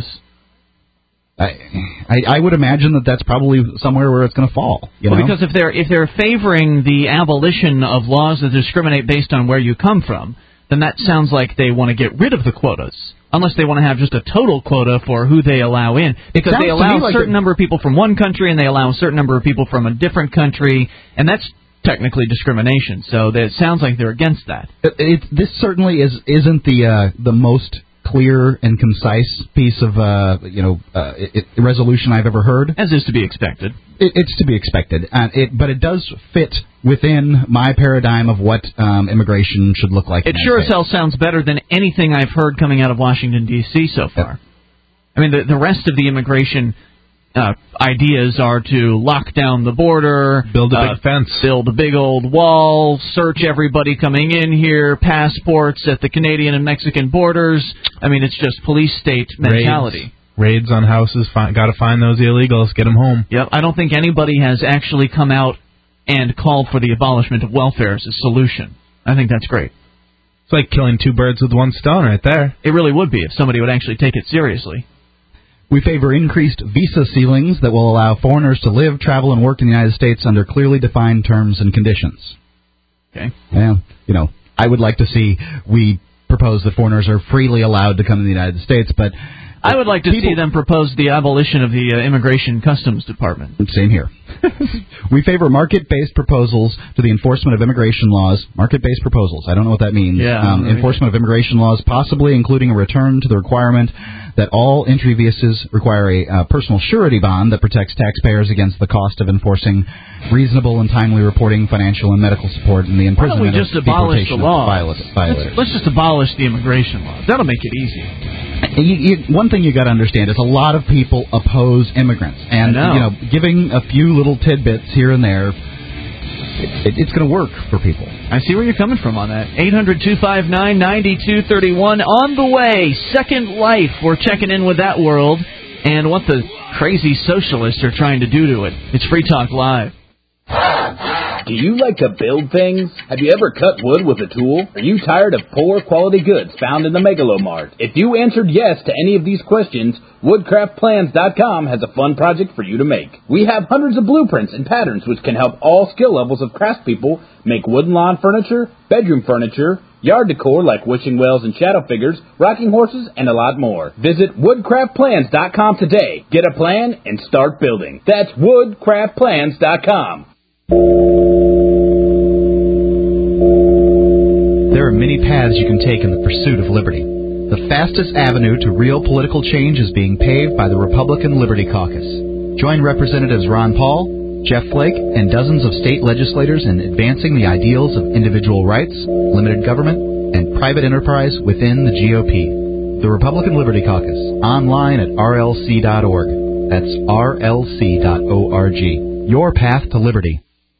I, I, I would imagine that that's probably somewhere where it's going to fall. You well, know? because if they're if they're favoring the abolition of laws that discriminate based on where you come from, then that sounds like they want to get rid of the quotas, unless they want to have just a total quota for who they allow in. Because they allow a certain number of people from one country and they allow a certain number of people from a different country, and that's technically discrimination. So it sounds like they're against that. It, it, this certainly is isn't the uh, the most clear and concise piece of uh, you know uh, it, it, resolution I've ever heard. As is to be expected. It, it's to be expected, uh, it, but it does fit within my paradigm of what um, immigration should look like. It sure as hell sounds better than anything I've heard coming out of Washington, D C so far. Yep. I mean, the, the rest of the immigration uh, ideas are to lock down the border, build a uh, big fence, build a big old wall, search everybody coming in here, passports at the Canadian and Mexican borders. I mean, it's just police state mentality. Raids. Raids on houses, fi- got to find those illegals, get them home. Yep, I don't think anybody has actually come out and called for the abolishment of welfare as a solution. I think that's great. It's like killing two birds with one stone right there. It really would be if somebody would actually take it seriously. We favor increased visa ceilings that will allow foreigners to live, travel, and work in the United States under clearly defined terms and conditions. Okay. Well, you know, I would like to see we propose that foreigners are freely allowed to come to the United States, but I would like to people, see them propose the abolition of the uh, Immigration Customs Department. Same here. We favor market-based proposals to the enforcement of immigration laws. Market-based proposals. I don't know what that means. Yeah, um, enforcement of immigration laws, possibly including a return to the requirement that all entry visas require a uh, personal surety bond that protects taxpayers against the cost of enforcing reasonable and timely reporting, financial and medical support, and the imprisonment Why don't we just of abolish the law? Violators. Let's, let's just abolish the immigration laws. That'll make it easy. You, you, one thing you got to understand is a lot of people oppose immigrants, and know. you know, giving a few little tidbits here and there, it, it, it's going to work for people. I see where you're coming from on that. eight hundred two five nine nine two three one on the way. Second Life. We're checking in with that world and what the crazy socialists are trying to do to it. It's Free Talk Live. Do you like to build things? Have you ever cut wood with a tool? Are you tired of poor quality goods found in the Megalomart? If you answered yes to any of these questions, woodcraft plans dot com has a fun project for you to make. We have hundreds of blueprints and patterns which can help all skill levels of craftspeople make wooden lawn furniture, bedroom furniture, yard decor like wishing wells and shadow figures, rocking horses, and a lot more. Visit woodcraft plans dot com today. Get a plan and start building. That's woodcraft plans dot com. There are many paths you can take in the pursuit of liberty. The fastest avenue to real political change is being paved by the Republican Liberty Caucus. Join Representatives Ron Paul, Jeff Flake, and dozens of state legislators in advancing the ideals of individual rights, limited government, and private enterprise within the G O P. The Republican Liberty Caucus, online at R L C dot org. That's R L C dot org. Your path to liberty.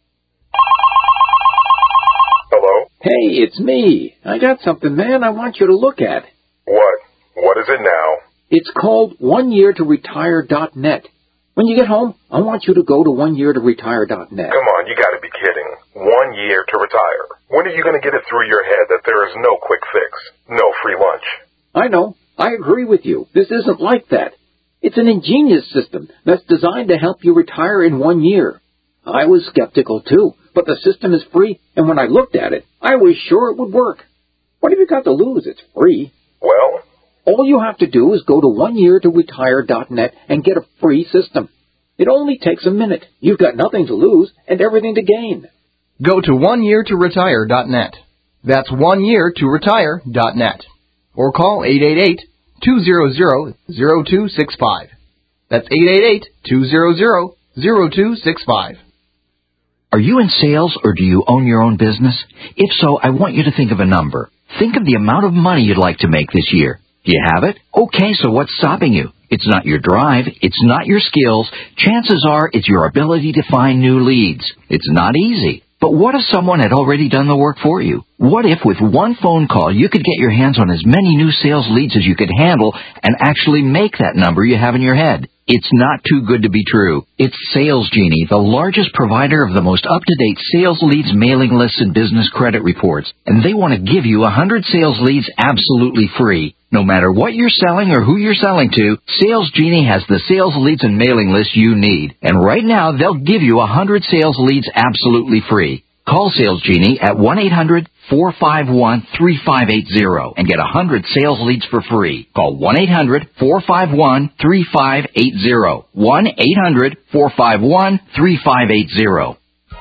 Hey, it's me. I got something, man, I want you to look at. What? What is it now? It's called one year to retire dot net. When you get home, I want you to go to one year to retire dot net. Come on, you gotta be kidding. One year to retire. When are you gonna get it through your head that there is no quick fix? No free lunch? I know. I agree with you. This isn't like that. It's an ingenious system that's designed to help you retire in one year. I was skeptical, too, but the system is free, and when I looked at it, I was sure it would work. What have you got to lose? It's free. Well? All you have to do is go to one year to retire dot net and get a free system. It only takes a minute. You've got nothing to lose and everything to gain. Go to one year to retire dot net. That's one year to retire dot net. Or call eight eight eight, two hundred, zero two six five. That's eight eight eight, two hundred, zero two six five. Are you in sales or do you own your own business? If so, I want you to think of a number. Think of the amount of money you'd like to make this year. Do you have it? Okay, so what's stopping you? It's not your drive. It's not your skills. Chances are it's your ability to find new leads. It's not easy. But what if someone had already done the work for you? What if with one phone call you could get your hands on as many new sales leads as you could handle and actually make that number you have in your head? It's not too good to be true. It's Sales Genie, the largest provider of the most up-to-date sales leads, mailing lists, and business credit reports. And they want to give you one hundred sales leads absolutely free. No matter what you're selling or who you're selling to, Sales Genie has the sales leads and mailing lists you need. And right now, they'll give you one hundred sales leads absolutely free. Call Sales Genie at one eight hundred four five one three five eight zero and get one hundred sales leads for free. Call one eight hundred four five one three five eight zero. one eight hundred four five one three five eight zero.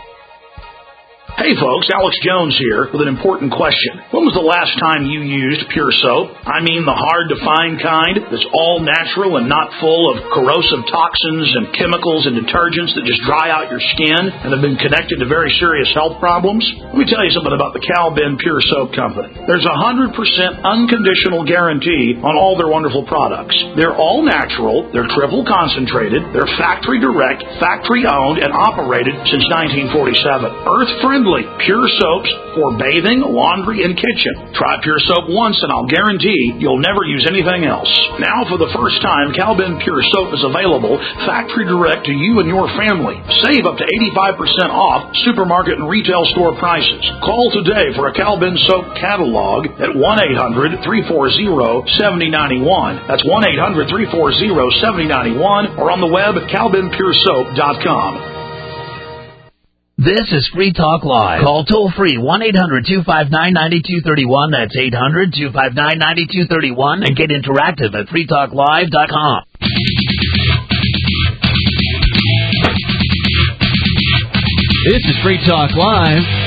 Hey folks, Alex Jones here with an important question. When was the last time you used Pure Soap? I mean the hard-to-find kind that's all natural and not full of corrosive toxins and chemicals and detergents that just dry out your skin and have been connected to very serious health problems? Let me tell you something about the Cal-Ben Pure Soap Company. There's a one hundred percent unconditional guarantee on all their wonderful products. They're all natural, they're triple concentrated, they're factory direct, factory owned, and operated since nineteen forty-seven. Earth-friendly. Pure soaps for bathing, laundry, and kitchen. Try Pure Soap once and I'll guarantee you'll never use anything else. Now for the first time, Cal-Ben Pure Soap is available factory direct to you and your family. Save up to eighty-five percent off supermarket and retail store prices. Call today for a Cal-Ben Soap catalog at one eight hundred three four zero seven zero nine one. That's one eight hundred three four zero seven zero nine one or on the web at cal ben pure soap dot com. This is Free Talk Live. Call toll-free one eight hundred two five nine nine two three one. That's eight hundred two five nine nine two three one. And get interactive at free talk live dot com. This is Free Talk Live.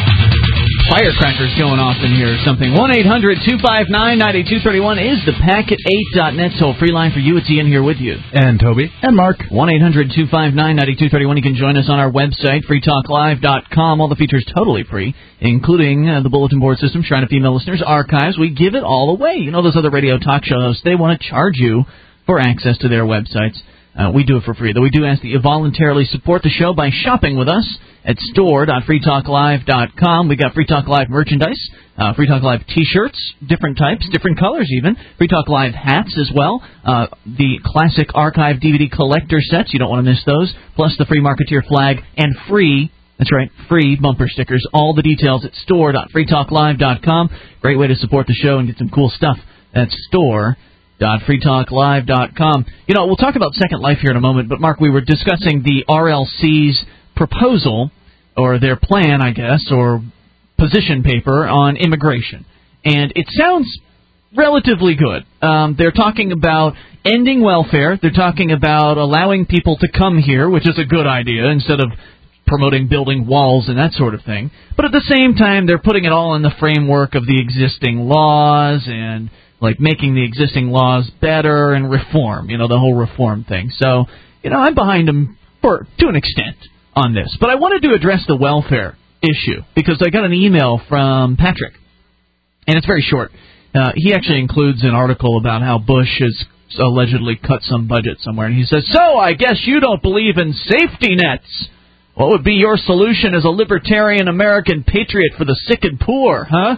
Firecrackers going off in here or something. one eight hundred two five nine nine two three one is the packet eight dot net toll-free line for you. It's Ian here with you. And Toby. And Mark. one eight hundred two five nine nine two three one. You can join us on our website, free talk live dot com. All the features totally free, including uh, the bulletin board system, Shrine of Female Listeners, archives. We give it all away. You know those other radio talk shows, they want to charge you for access to their websites. Uh, we do it for free, though we do ask that you voluntarily support the show by shopping with us at store dot free talk live dot com. We got Free Talk Live merchandise, uh, Free Talk Live T-shirts, different types, different colors even, Free Talk Live hats as well, uh, the classic archive D V D collector sets, you don't want to miss those, plus the free Marketeer flag, and free, that's right, free bumper stickers. All the details at store dot free talk live dot com. Great way to support the show and get some cool stuff. That's store dot free talk live dot com. You know, we'll talk about Second Life here in a moment, but Mark, we were discussing the R L C's proposal, or their plan, I guess, or position paper on immigration. And it sounds relatively good. Um, they're talking about ending welfare. They're talking about allowing people to come here, which is a good idea, instead of promoting building walls and that sort of thing. But at the same time, they're putting it all in the framework of the existing laws and like making the existing laws better and reform, you know, the whole reform thing. So, you know, I'm behind them for to an extent on this. But I wanted to address the welfare issue because I got an email from Patrick, and it's very short. Uh, he actually includes an article about how Bush has allegedly cut some budget somewhere, and he says, so I guess you don't believe in safety nets. What would be your solution as a libertarian American patriot for the sick and poor, huh?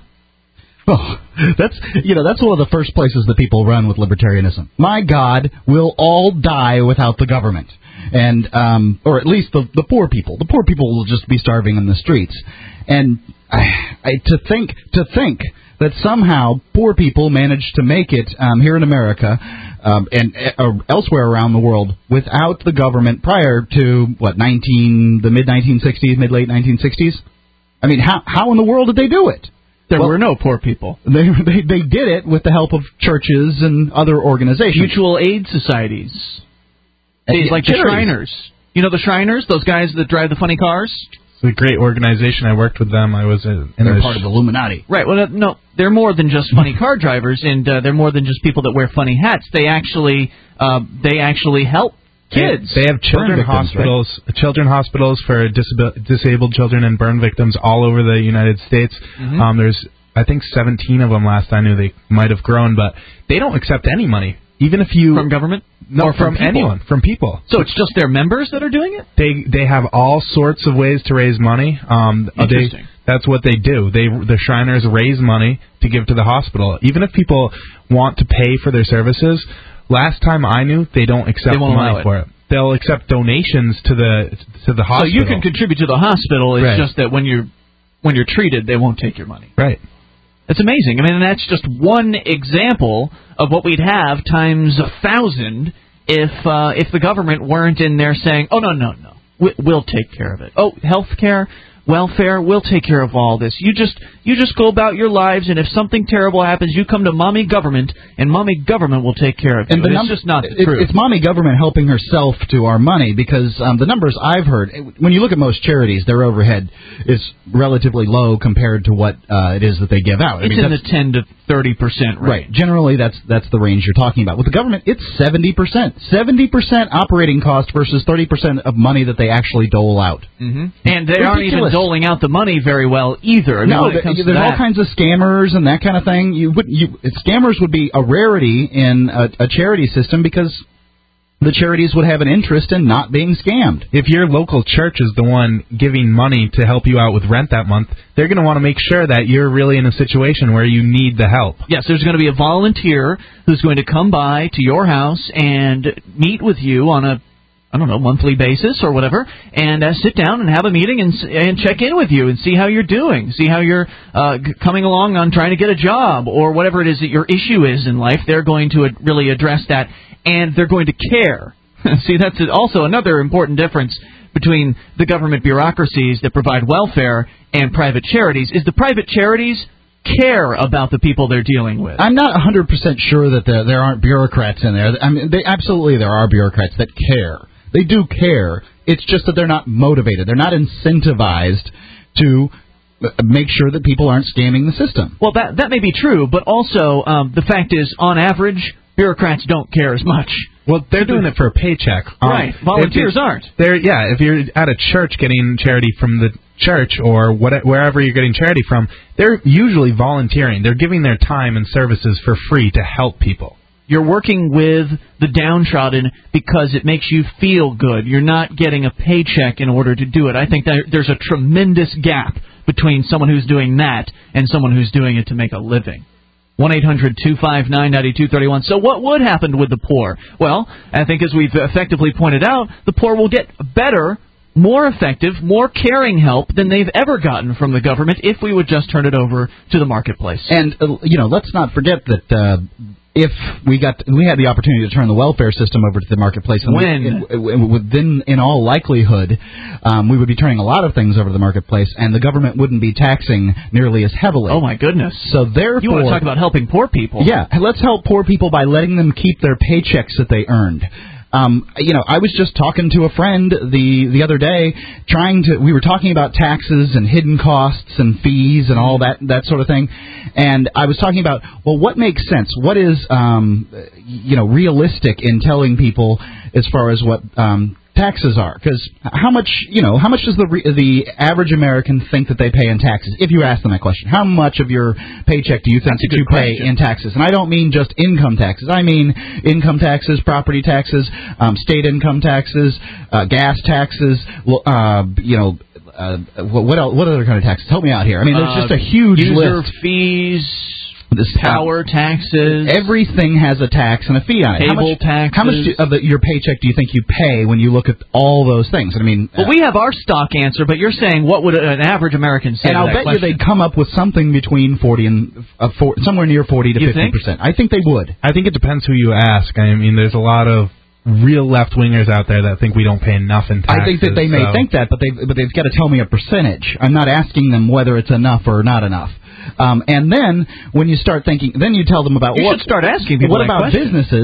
Oh, that's, you know, that's one of the first places that people run with libertarianism. My God, we'll all die without the government. And, um, or at least the, the poor people. The poor people will just be starving in the streets. And I, I, to think, to think that somehow poor people manage to make it um, here in America um, and uh, elsewhere around the world without the government prior to, what, nineteen, the mid nineteen sixties, mid-late nineteen sixties? I mean, how how in the world did they do it? There well, were no poor people. They, they they did it with the help of churches and other organizations. Mutual aid societies. Things like the Shriners. You know the Shriners? Those guys that drive the funny cars? It's a great organization. I worked with them. I was in They're part of the Illuminati. Right. Well, no, they're more than just funny car drivers, and uh, they're more than just people that wear funny hats. They actually uh, they actually help kids. They, they have children victims, hospitals, right? children hospitals for disabil- disabled children and burn victims all over the United States. Mm-hmm. Um, there's I think seventeen of them last I knew. They might have grown, but they don't accept any money. Even if you... From government? No, or from, from anyone. From people. So it's just their members that are doing it? They they have all sorts of ways to raise money. Um, Interesting. They, that's what they do. They The Shriners raise money to give to the hospital. Even if people want to pay for their services, last time I knew, they don't accept They won't money allow it. for it. They'll accept donations to the to the hospital. So you can contribute to the hospital. It's Right. just that when you're when you're treated, they won't take your money. Right. It's amazing. I mean, and that's just one example of what we'd have times a thousand if uh, if the government weren't in there saying, "Oh no, no, no, we, we'll take care of it." Oh, health care, welfare, we'll take care of all this. You just you just go about your lives, and if something terrible happens, you come to mommy government, and mommy government will take care of you. And the it's num- just not the it, truth. It's mommy government helping herself to our money because um, the numbers I've heard, when you look at most charities, their overhead is relatively low compared to what uh, it is that they give out. I It's mean, in the that's- ten to thirty percent range. Right. Generally, that's that's the range you're talking about. With the government, it's seventy percent. seventy percent operating cost versus thirty percent of money that they actually dole out. Mm-hmm. And they aren't even Ridiculous. doling out the money very well either. I mean, No, when it th- comes to there's that. all kinds of scammers and that kind of thing. You would you scammers would be a rarity in a, a charity system because the charities would have an interest in not being scammed. If your local church is the one giving money to help you out with rent that month, they're going to want to make sure that you're really in a situation where you need the help. Yes, there's going to be a volunteer who's going to come by to your house and meet with you on a, I don't know, monthly basis or whatever, and uh, sit down and have a meeting and and check in with you and see how you're doing, see how you're uh, g- coming along on trying to get a job or whatever it is that your issue is in life. They're going to ad- really address that, and they're going to care. See, that's also another important difference between the government bureaucracies that provide welfare and private charities, is the private charities care about the people they're dealing with. I'm not one hundred percent sure that there, there aren't bureaucrats in there. I mean, they, absolutely there are bureaucrats that care. They do care. It's just that they're not motivated. They're not incentivized to make sure that people aren't scamming the system. Well, that that may be true, but also um, the fact is, on average, bureaucrats don't care as much. Well, they're doing it for a paycheck. Um, Right. Volunteers if aren't. They're yeah. If you're at a church getting charity from the church or what, wherever you're getting charity from, they're usually volunteering. They're giving their time and services for free to help people. You're working with the downtrodden because it makes you feel good. You're not getting a paycheck in order to do it. I think that there's a tremendous gap between someone who's doing that and someone who's doing it to make a living. one eight hundred two five nine nine two three one. So what would happen with the poor? Well, I think as we've effectively pointed out, the poor will get better, more effective, more caring help than they've ever gotten from the government if we would just turn it over to the marketplace. And, uh, you know, let's not forget that uh, if we got we had the opportunity to turn the welfare system over to the marketplace, and When? we, we, then in all likelihood, um, we would be turning a lot of things over to the marketplace, and the government wouldn't be taxing nearly as heavily. Oh, my goodness. So therefore... You want to talk about helping poor people. Yeah, let's help poor people by letting them keep their paychecks that they earned. Um, you know, I was just talking to a friend the the other day, trying to. We were talking about taxes and hidden costs and fees and all that that sort of thing, and I was talking about, well, what makes sense? What is um, you know realistic in telling people as far as what um, taxes are? Because how much you know how much does the re- the average American think that they pay in taxes? If you ask them that question, how much of your paycheck do you think That's a that you good pay question. in taxes? And I don't mean just income taxes. I mean income taxes, property taxes, um, state income taxes, uh, gas taxes. Well, uh, you know, uh, what what, else, what other kind of taxes? Help me out here. I mean, there's just a huge Uh, user list. fees, This power taxes. Everything has a tax and a fee on it. Cable how much, taxes. How much do, of the, your paycheck do you think you pay when you look at all those things? I mean, Well, we have our stock answer, but you're saying what would an average American say and to I'll that bet question? you they'd come up with something between forty and uh, four, somewhere near forty to You fifty think? percent. I think they would. I think it depends who you ask. I mean, there's a lot of real left-wingers out there that think we don't pay enough in taxes. I think that they may so. think that, but they but they've got to tell me a percentage. I'm not asking them whether it's enough or not enough. Um, and then when you start thinking, then you tell them about You what should start asking people What that about question. businesses?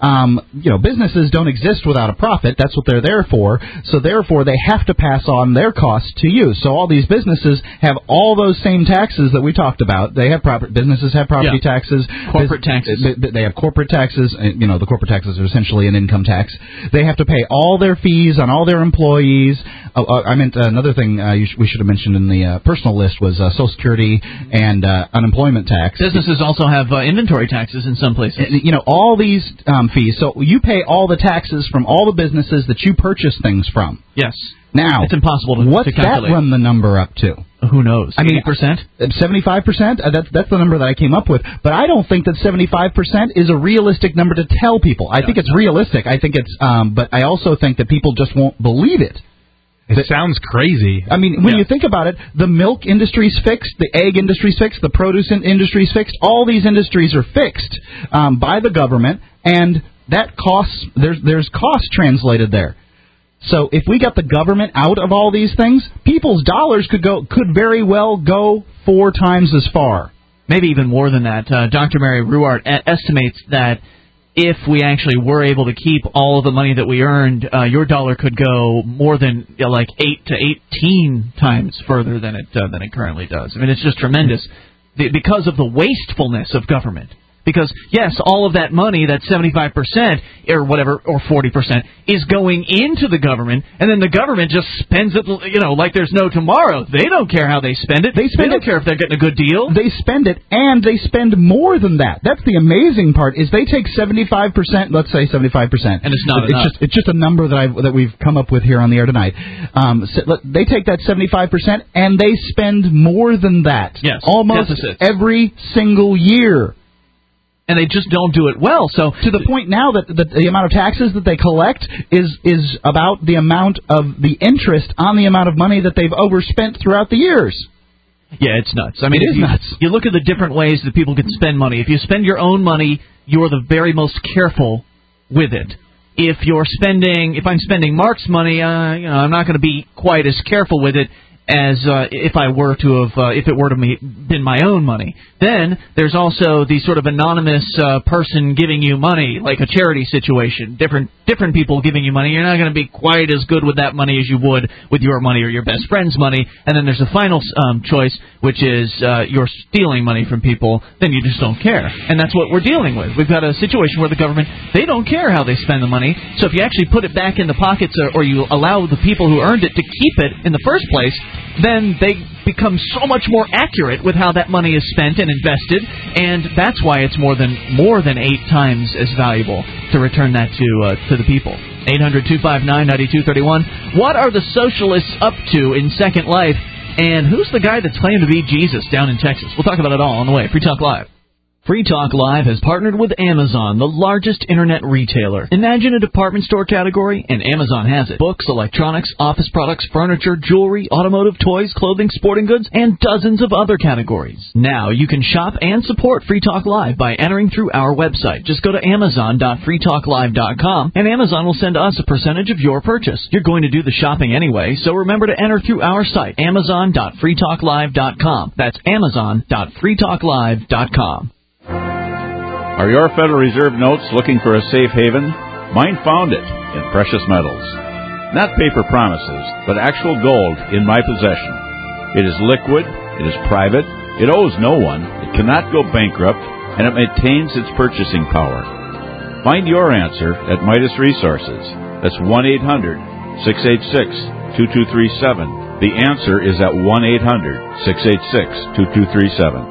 um, you know, businesses don't exist without a profit. That's what they're there for. So therefore, they have to pass on their costs to you. So all these businesses have all those same taxes that we talked about. They have property. Businesses have property yeah. taxes. Corporate taxes. They, they have corporate taxes. You know, the corporate taxes are essentially an income tax. They have to pay all their fees on all their employees. Oh, uh, I meant uh, another thing uh, you sh- we should have mentioned in the uh, personal list was uh, Social Security and uh, unemployment tax. Businesses also have uh, inventory taxes in some places. You know, all these um, fees. So you pay all the taxes from all the businesses that you purchase things from. Yes. Now, it's impossible to, what's to calculate. that run the number up to? Who knows? I mean, eighty percent? seventy-five percent? Uh, that's, that's the number that I came up with. But I don't think that seventy-five percent is a realistic number to tell people. I no, think it's no. realistic. I think it's, um, but I also think that people just won't believe it. It that, sounds crazy. I mean, when yeah. you think about it, the milk industry's fixed, the egg industry's fixed, the produce industry's fixed. All these industries are fixed um, by the government, and that costs, there's, there's cost translated there. So if we got the government out of all these things, people's dollars could go could very well go four times as far. Maybe even more than that. Uh, Doctor Mary Ruwart a- estimates that if we actually were able to keep all of the money that we earned, uh, your dollar could go more than you know, like eight to eighteen times further than it uh, than it currently does. I mean, it's just tremendous the, because of the wastefulness of government. Because, yes, all of that money, that seventy-five percent or whatever, or forty percent, is going into the government, and then the government just spends it, you know, like there's no tomorrow. They don't care how they spend it. They, spend they don't it, care if they're getting a good deal. They spend it, and they spend more than that. That's the amazing part, is they take seventy-five percent, let's say seventy-five percent. And it's not it's enough. Just, it's just a number that, I've, that we've come up with here on the air tonight. Um, so they take that seventy-five percent, and they spend more than that. Yes, almost deficits. Every single year. And they just don't do it well. So to the point now that the, the amount of taxes that they collect is is about the amount of the interest on the amount of money that they've overspent throughout the years. Yeah, it's nuts. I mean, it is you, nuts. You look at the different ways that people can spend money. If you spend your own money, you're the very most careful with it. If you're spending, if I'm spending Mark's money, uh, you know, I'm not going to be quite as careful with it as uh, if I were to have, uh, if it were to be, been my own money. Then there's also the sort of anonymous uh, person giving you money, like a charity situation. Different different people giving you money. You're not going to be quite as good with that money as you would with your money or your best friend's money. And then there's a final um, choice, which is uh, you're stealing money from people. Then you just don't care. And that's what we're dealing with. We've got a situation where the government, they don't care how they spend the money. So if you actually put it back in the pockets or, or you allow the people who earned it to keep it in the first place, then they become so much more accurate with how that money is spent and invested, and that's why it's more than more than eight times as valuable to return that to uh, to the people. eight hundred two five nine nine two three one. What are the socialists up to in Second Life, and who's the guy that's claimed to be Jesus down in Texas? We'll talk about it all on the way. Free Talk Live. Free Talk Live has partnered with Amazon, the largest internet retailer. Imagine a department store category, and Amazon has it. Books, electronics, office products, furniture, jewelry, automotive, toys, clothing, sporting goods, and dozens of other categories. Now you can shop and support Free Talk Live by entering through our website. Just go to amazon dot free talk live dot com, and Amazon will send us a percentage of your purchase. You're going to do the shopping anyway, so remember to enter through our site, amazon dot free talk live dot com. That's amazon dot free talk live dot com. Are your Federal Reserve notes looking for a safe haven? Mine found it in precious metals. Not paper promises, but actual gold in my possession. It is liquid, it is private, it owes no one, it cannot go bankrupt, and it maintains its purchasing power. Find your answer at Midas Resources. That's one eight hundred six eight six two two three seven. The answer is at one eight hundred six eight six two two three seven.